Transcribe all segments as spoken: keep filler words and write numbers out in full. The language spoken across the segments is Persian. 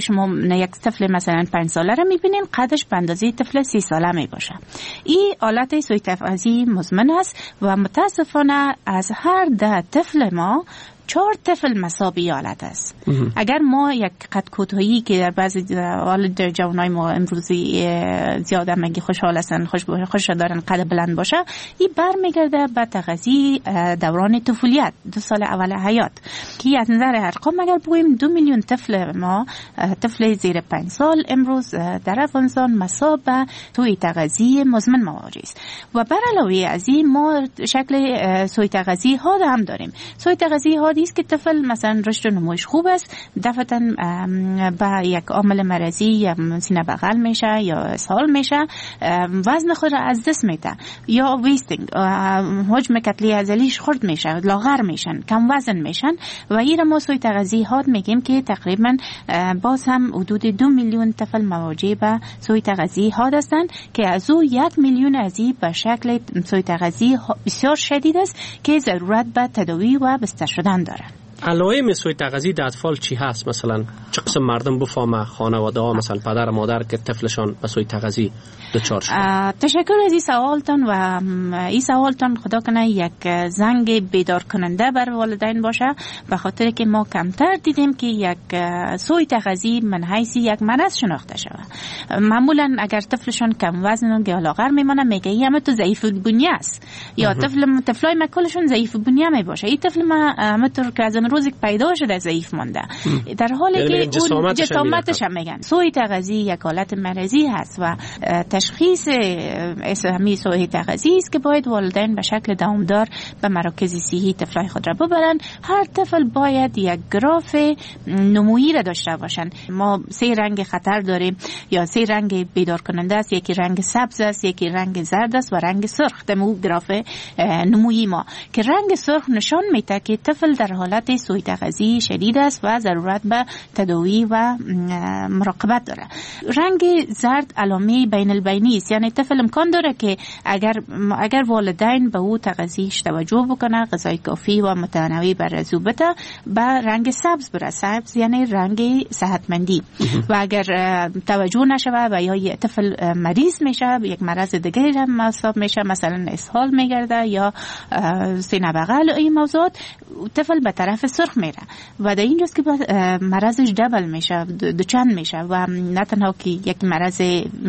شما یک طفل مثلا پنج ساله را میبینین قدش به اندازه طفل سی ساله می باشه. این آلت سوی تغذیه مزمن است و متاسفانه از هر ده طفل ما چهار طفل مساوی حالت است. اگر ما یک قد کوتاهی که در بعضی حال در جوانای ما امروزی زیاده مگی خوشحال هستن، خوش خوش دارن قد بلند باشه، این برمیگرده به تغذیه دوران طفولیت، دو سال اول حیات، که از نظر ارقام اگر بگوییم دو میلیون طفل ما، طفل زیر پنج سال امروز در افغانستان مصاب به سوء تغذیه مزمن مواجه است. و بر علاوه از این ما شکل سوء تغذیه ها هم داریم. سوء تغذیه ها است که طفل مثلا رشد و نموش خوب است، دفعتاً با یک عامل مرضی یا سینه بغل میشه یا اسهال میشه، وزن خود را از دست میده یا ویستینگ، حجم کتله عضلیش خرد میشه، لاغر میشن، کم وزن میشن و این ما سوء تغذیه ها میگیم که تقریبا باز هم حدود دو میلیون طفل مواجه به سوء تغذیه ها هستند که از او یک میلیون از این به شکل سوء تغذیه بسیار شدید است که ضرورت به تداوی و بستر شدن داره. علائم سوء تغذیه در اطفال چی هست؟ مثلا چه قسم مردم بفهمه، خانواده ها مثلا پدر و مادر که طفلشان به سوء تغذیه دچار شده؟ تشکر از این سوالتون و این سوالتون خدا کنه یک زنگ بیدار کننده بر والدین باشه، به خاطر که ما کمتر دیدیم که یک سوء تغذیه من حیث یک مرض شناخته شود. معمولا اگر طفلشون کم وزن و لاغر میمونه میگه این همه تو ضعیف البنیه است، یا طفل طفلای ما کلشون ضعیف البنیه می باشه، این طفل ما همونطور که از روزی پیدا شده ضعیف مانده، در حالی که اون جسامتش هم میگن. سوء تغذیه یک حالت مرضی هست و تشخیص اسمی سوء تغذیه است که باید والدین به شکل دوامدار به مراکز صحی طفلای خود را ببرن. هر طفل باید یک گراف نمویی را داشته باشن. ما سه رنگ خطر داریم یا سه رنگ بیدار کننده است، یکی رنگ سبز است، یکی رنگ زرد است و رنگ سرخ. دمو گراف نمویی ما که رنگ سرخ نشان میده که طفل در حالت سوء تغذیه شدید است و ضرورت به تداوی و مراقبت داره. رنگ زرد علامه بین البینی است، یعنی طفل امکان داره که اگر اگر والدین به او تغذیهش توجه بکنه، غذای کافی و متنوع برای بده، به رنگ سبز بره. سبز یعنی رنگ صحتمندی. و اگر توجه نشوه و یا طفل مریض میشه، یک مرض دیگری هم مصاب میشه، مثلا اسهال میگرده یا سینه بغل، این موضوعات، طفل به طرف سرخ میره و در اینجاست که مرضش دبل میشه، دوچند میشه و نه تنها که یک مرض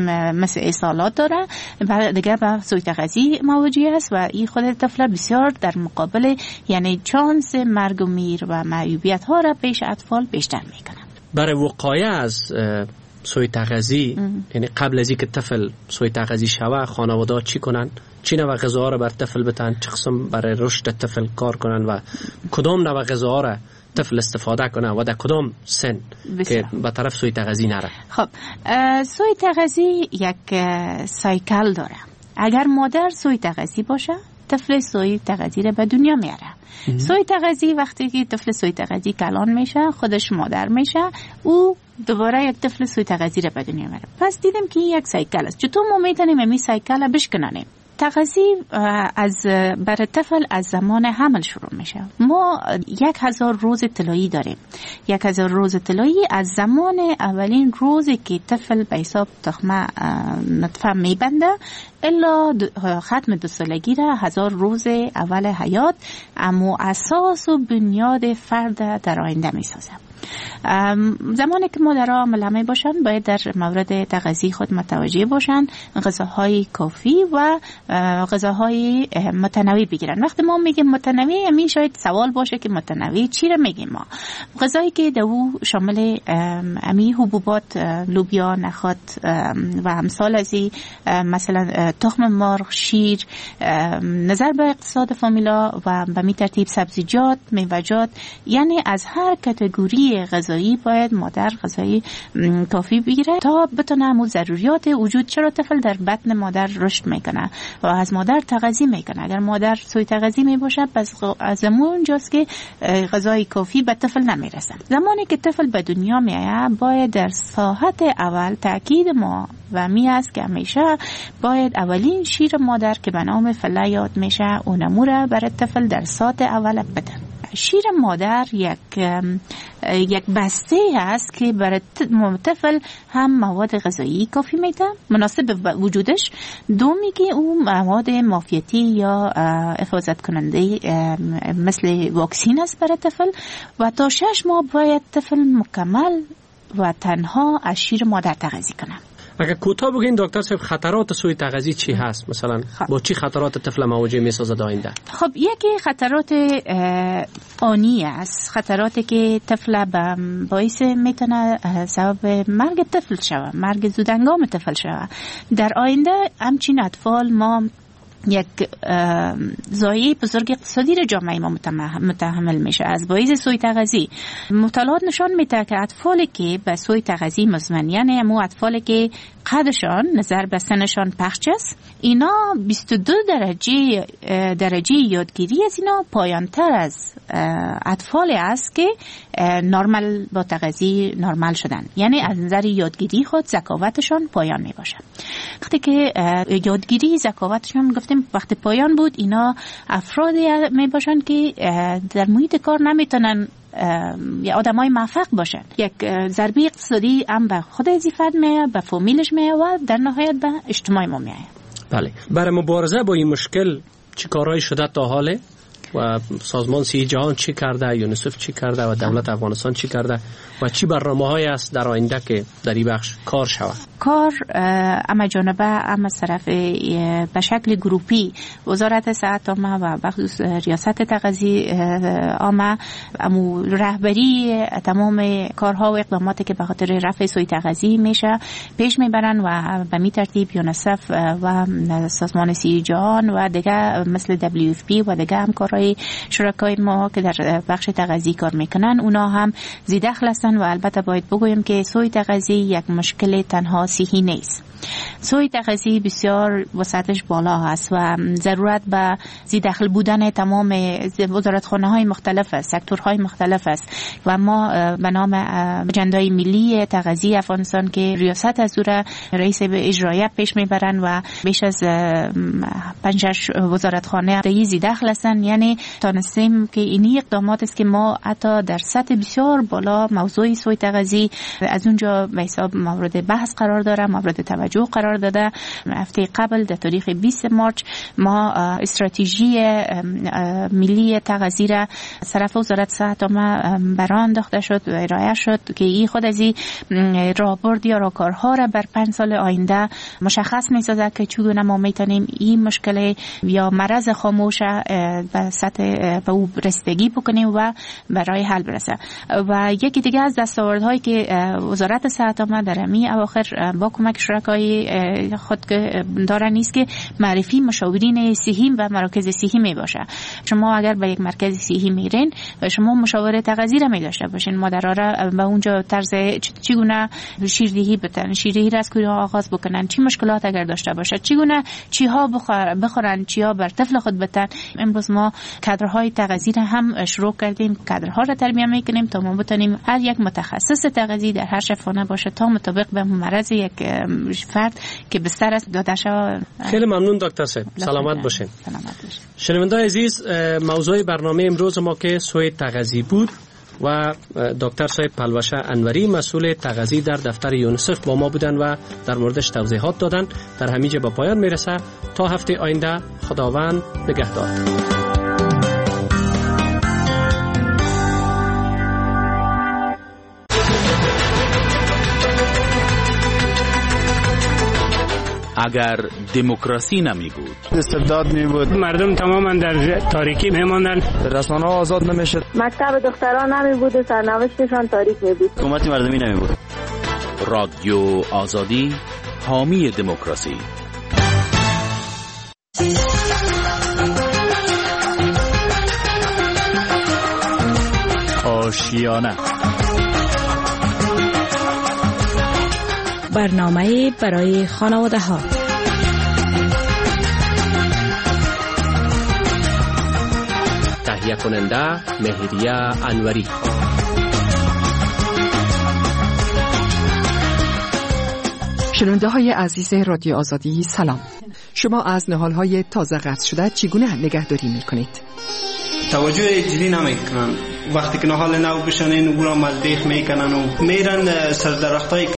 مثل اسهالات داره، دیگه به سوء تغذیه مواجه است و این خود طفل بسیار در مقابل یعنی چانس مرگ و میر و معیوبیت ها را پیش اطفال بیشتر میکنه. برای وقایع از سوء تغذیه، یعنی قبل از اینکه طفل سوء تغذیه شوه، خانواده چی کنن؟ چی نوع غذاها را بر طفل بتن؟ چه قسم برای رشد طفل کار کنن و کدام نوع غذاها را طفل استفاده کنه و در کدام سن که به طرف سوء تغذیه نره؟ خب سوء تغذیه یک سایکل داره. اگر مادر سوء تغذیه باشه، طفل سوء تغذیه را به دنیا میاره. سوء تغذیه وقتی که طفل سوء تغذیه کلان میشه، خودش مادر میشه، او دوباره یک طفل سوء تغذیه را به دنیا میاره. پس دیدیم که این یک سایکل است. چطور ما میتونیم این سایکل را بشکنانیم؟ تغذیه از برای طفل از زمان حمل شروع میشه. ما یک هزار روز طلایی داریم. یک هزار روز طلایی از زمان اولین روزی که طفل به حساب تخمه نطفه میبنده الا ختم دو سالگی را هزار روز اول حیات اما اساس و بنیاد فرد در آینده میسازه. زمانی که مادرها ملامه باشن باید در مورد تغذیه خود متوجه باشن، غذاهای کافی و غذاهای متنوع بگیرن. وقتی ما میگیم متنوع، همین شاید سوال باشه که متنوع چی را میگیم ما؟ غذایی که دو شامل امی حبوبات، لوبیا، نخود و امثال از این، مثلا تخم مرغ، شیر، نظر به اقتصاد فامیلا و به می ترتیب سبزیجات، میوه‌جات، یعنی از هر کاتگوری غذایی باید مادر غذایی کافی بگیره تا بتونه همون ضروریات وجود. چرا طفل در بطن مادر رشد میکنه و از مادر تغذیه میکنه. اگر مادر سوء تغذیه میباشه پس از اونجاست که غذای کافی به طفل نمیرسه. زمانی که طفل به دنیا میاد باید در ساعت اول تاکید ما و می است که همیشه باید اولین شیر مادر که به نام فله یاد میشه اونمو را برای طفل در ساعت اول بدن. شیر مادر یک یک بسته است که برای طفل هم مواد غذایی کافی میده مناسب وجودش، دومی که اون مواد معافیتی یا حفاظت کننده مثل واکسین است برای طفل و تا شش ماه باید طفل مکمل و تنها از شیر مادر تغذیه کنه. اگر کوتاه بگین دکتر صاحب خطرات سوی تغذیه چی هست؟ مثلا خب. با چی خطرات طفل مواجه میسازد آینده؟ خب یکی خطرات آنی است، خطراتی که طفل باعث میتونه سبب مرگ طفل شود، مرگ زودهنگام طفل شود. در آینده همچین اطفال ما یک ضایعه بزرگ اقتصادی را جامعه ما متحمل میشه از باعث سوی تغذیه. مطالعات نشان میده که اطفالی که به سوی تغذیه مزمن، یعنی همون اطفالی که قدشان نظر به سنشان پخش است، اینا بیست و دو درجه درجه یادگیری از اینا پایانتر از اطفالی است که نرمال با تغذیه نرمال شدن، یعنی از نظر یادگیری خود ذکاوتشان پایان می باشه. وقتی که یادگیری ذکاوتشان گفتیم وقتی پایان بود، اینا افرادی می باشن که در محیط کار نمیتونن یا آدمای موفق باشن. یک ضربه اقتصادی هم به خود اضافه میه، به فامیلش میه و در نهایت به اجتماع ما میه. بله، برای مبارزه با این مشکل چی کارهایی شده تا حاله و سازمان صحت جهان چی کرده، یونیسف چی کرده و دولت افغانستان چی کرده و چی برنامه‌هایی است در آینده که در این بخش کار شود؟ کار اما جانبه اما طرف به شکل گروپی وزارت صحت عامه و بخصوص ریاست تغذیه عامه امو رهبری تمام کارها و اقداماتی که به خاطر رفع سوی تغذیه میشه پیش میبرن و به می ترتیب یونیسف و سازمان صحت جهان و دیگه مثل دبلیو اف پی و دیگه همکارای شرکای ما که در بخش تغذیه کار میکنن اونا هم زیدخل هستن و البته باید بگویم که سوی تغذیه یک مشکل تنها صحی نیست. سوی تغذیه بسیار وسعتش بالا هست و ضرورت به زیدخل بودن تمام وزارتخانه های مختلف است، سکتورهای مختلف است و ما به نام اجندای ملی تغذیه افغانستان که ریاست از او رئیس اجرایی پیش میبرن و بیش از پنج شش وزارتخانه در زیدخل هستن، یعنی تانستیم که اینی اقدامات است که ما حتی در سطح بسیار بالا موضوع سوی تغذیه از اونجا به حساب مورد بحث قرار داره، مورد توجه قرار داده. هفته قبل در تاریخ بیست مارچ ما استراتژی ملی تغذیه را طرف وزارت صحت عامه برآورد انداخته شد و ارائه شد که این خود از این راهبرد یا راهکارها را بر پنج سال آینده مشخص می‌سازد که چگونه ما میتونیم این مشکل یا مرض خاموش به سطح به او رسیدگی بکنیم و برای حل برسه. و یکی دیگه از دستاوردهایی که وزارت صحت عامه در همین اواخر با کمک شرکای خود داره نیست که معرفی مشاورین صحی و مراکز صحی می باشه. شما اگر به یک مرکز صحی میرین و شما مشاوره تغذیه را می داشته باشین، مادرها را به اونجا طرز چگونه شیردهی بتن، شیردهی را از کجا آغاز بکنن، چی مشکلات اگر داشته باشه، چگونه چیها بخورن، چیها بر طفل خود بتن. امروز ما کادرهای تغذیه را هم شروع کردیم، کادرها را تربیت میکنیم تا ما بتونیم هر یک متخصص تغذیه در هر شفاخانه باشه تا مطابق به مرض یک فرد که بستر است داده شود. خیلی ممنون دکتر صاحب، سلامت باشین. سلامت باشین. شنوندگان عزیز، موضوع برنامه امروز ما که سوی تغذیه بود و دکتر صاحب پلوشه انوری مسئول تغذیه در دفتر یونیسف با ما بودن و در موردش توضیحات دادن. در همینجا به پایان میرسه. تا هفته آینده، خداوند نگهدار. اگر دموکراسی نمی بود، استبداد می بود، مردم تماما در تاریکی می ماندن، رسانه ها آزاد نمی شد، مکتب دختران نمی بود و سرنوشتشان تاریک می بود، حکومت مردمی نمی بود. رادیو آزادی، حامی دموکراسی. آشیانه، برنامه برای خانواده ها. تهیه کننده مهریه انوری. شنونده های عزیز رادیو آزادی سلام. شما از نهالهای تازه قطع شده چگونه نگهداری می کنید؟ توجه جدی نمیکنن. وقتی که نهال نو بشنین او را مزبیخ میکنن و میرن سر درختای